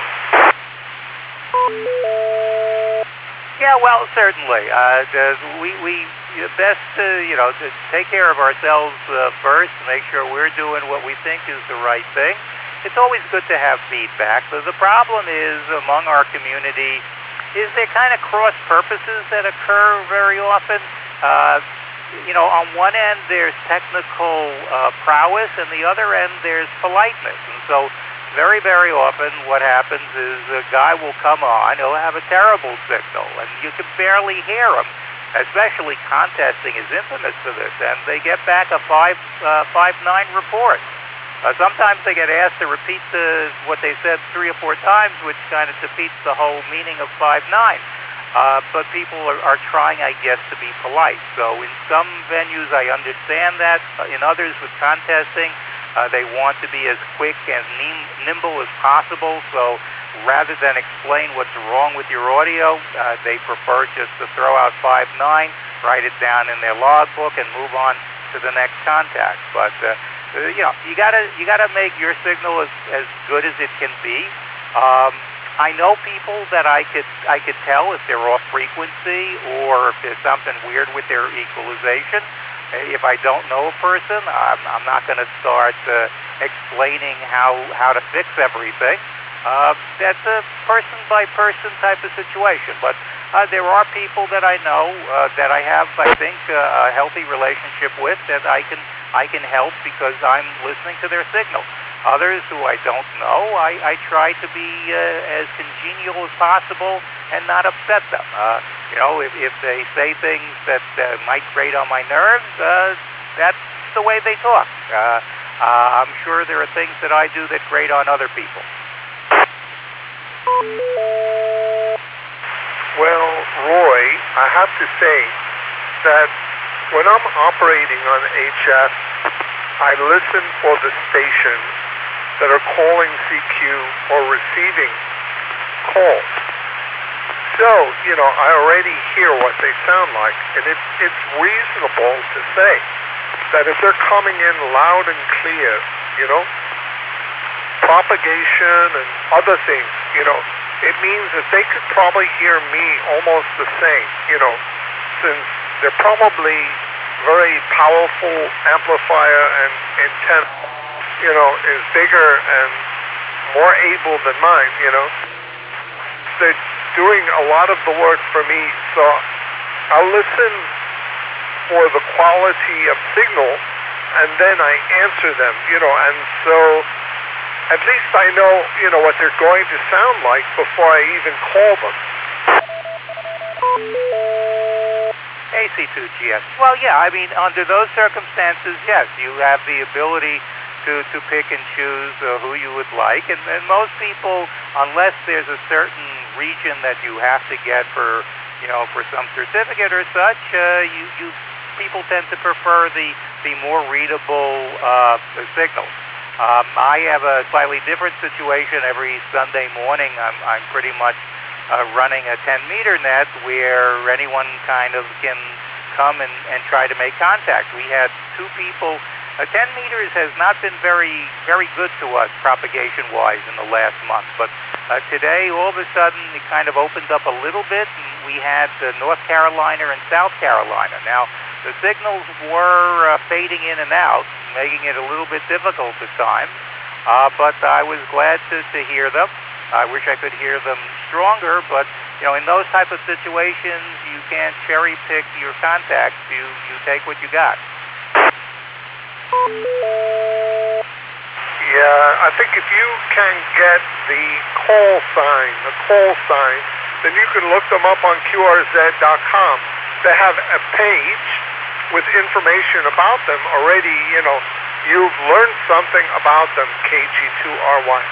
Yeah, well, certainly. Uh, the, we, we best, uh, you know, to take care of ourselves uh, first, make sure we're doing what we think is the right thing. It's always good to have feedback. So the problem is, among our community, is there kind of cross purposes that occur very often. Uh, you know, on one end there's technical uh, prowess, and the other end there's politeness. And so very, very often what happens is a guy will come on, he'll have a terrible signal, and you can barely hear him. Especially contesting is infamous for this, and they get back a five, uh, five nine report. Uh, sometimes they get asked to repeat the, what they said three or four times, which kind of defeats the whole meaning of five nine. Uh, but people are, are trying, I guess, to be polite. So in some venues, I understand that. In others, with contesting, uh, they want to be as quick and nimble as possible. So rather than explain what's wrong with your audio, uh, they prefer just to throw out five nine, write it down in their logbook, and move on to the next contact. But uh, you know, you gotta you gotta make your signal as, as good as it can be. Um, I know people that I could I could tell if they're off frequency or if there's something weird with their equalization. If I don't know a person, I'm, I'm not going to start uh, explaining how how to fix everything. Uh, that's a person-by-person type of situation. But uh, there are people that I know uh, that I have, I think, uh, a healthy relationship with that I can I can help because I'm listening to their signal. Others who I don't know, I, I try to be uh, as congenial as possible and not upset them. Uh, you know, if, if they say things that uh, might grate on my nerves, uh, that's the way they talk. Uh, uh, I'm sure there are things that I do that grate on other people. Well, Roy, I have to say that when I'm operating on H F, I listen for the stations that are calling C Q or receiving calls. So, you know, I already hear what they sound like, and it, it's reasonable to say that if they're coming in loud and clear, you know, propagation and other things, you know, it means that they could probably hear me almost the same, you know, since they're probably very powerful amplifier and antenna, you know, is bigger and more able than mine, you know. They're doing a lot of the work for me, so I'll listen for the quality of signal and then I answer them, you know, and so at least I know, you know, what they're going to sound like before I even call them. A C two G S. Well, yeah, I mean, under those circumstances, yes, you have the ability to, to pick and choose uh, who you would like, and, and most people, unless there's a certain region that you have to get for, you know, for some certificate or such, uh, you, you people tend to prefer the, the more readable uh, signals. Um, I have a slightly different situation. Every Sunday morning, I'm, I'm pretty much uh, running a ten meter net where anyone kind of can come and, and try to make contact. We had two people. Uh, ten meters has not been very, very good to us propagation-wise in the last month, but uh, today, all of a sudden, it kind of opened up a little bit, and we had uh, North Carolina and South Carolina. Now, the signals were uh, fading in and out, making it a little bit difficult at times, uh, but I was glad to, to hear them. I wish I could hear them stronger, but, you know, in those type of situations, you can't cherry-pick your contacts. You, you take what you got. Yeah, I think if you can get the call sign, the call sign, then you can look them up on Q R Z dot com. They have a page with information about them already. You know, you've learned something about them, K G two R Y.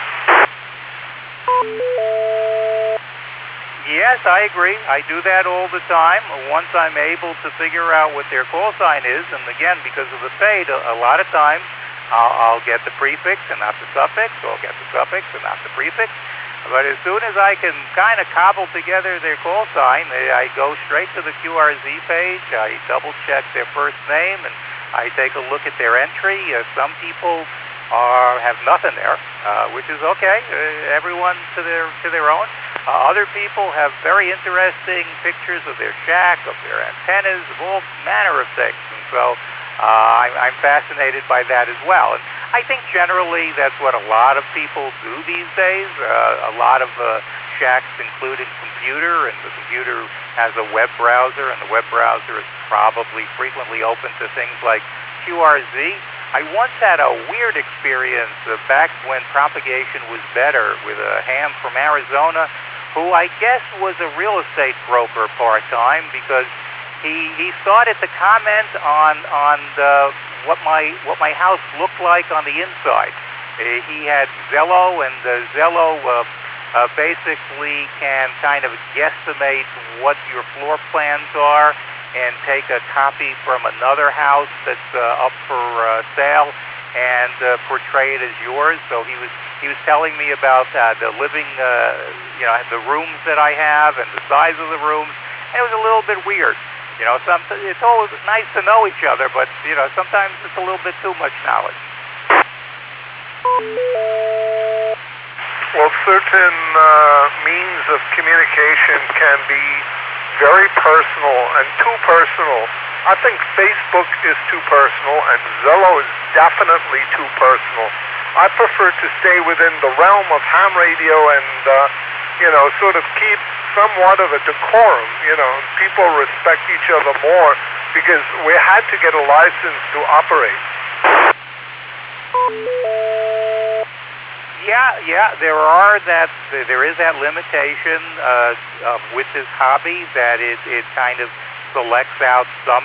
Yes, I agree. I do that all the time. Once I'm able to figure out what their call sign is, and again, because of the fade, a, a lot of times I'll, I'll get the prefix and not the suffix, or I'll get the suffix and not the prefix. But as soon as I can kind of cobble together their call sign, I go straight to the Q R Z page, I double-check their first name, and I take a look at their entry. Uh, some people are, have nothing there, uh, which is okay. Uh, everyone to their, to their own. Uh, other people have very interesting pictures of their shack, of their antennas, of all manner of things. And so uh, I'm, I'm fascinated by that as well. And I think generally that's what a lot of people do these days. Uh, a lot of uh, shacks include a computer, and the computer has a web browser, and the web browser is probably frequently open to things like Q R Z. I once had a weird experience uh, back when propagation was better with a ham from Arizona, who I guess was a real estate broker part-time, because he he started to comment on on the, what my what my house looked like on the inside. Uh, he had Zello, and uh, Zello uh, uh, basically can kind of guesstimate what your floor plans are and take a copy from another house that's uh, up for uh, sale and uh, portray it as yours. So he was he was telling me about uh, the living, uh, you know, the rooms that I have and the size of the rooms. And it was a little bit weird. You know, some, it's always nice to know each other, but, you know, sometimes it's a little bit too much knowledge. Well, certain uh, means of communication can be very personal and too personal. I think Facebook is too personal, and Zello is definitely too personal. I prefer to stay within the realm of ham radio and, uh, you know, sort of keep somewhat of a decorum. You know, people respect each other more because we had to get a license to operate. yeah, yeah, there are that, there is that limitation uh, uh, with this hobby that it, it kind of selects out some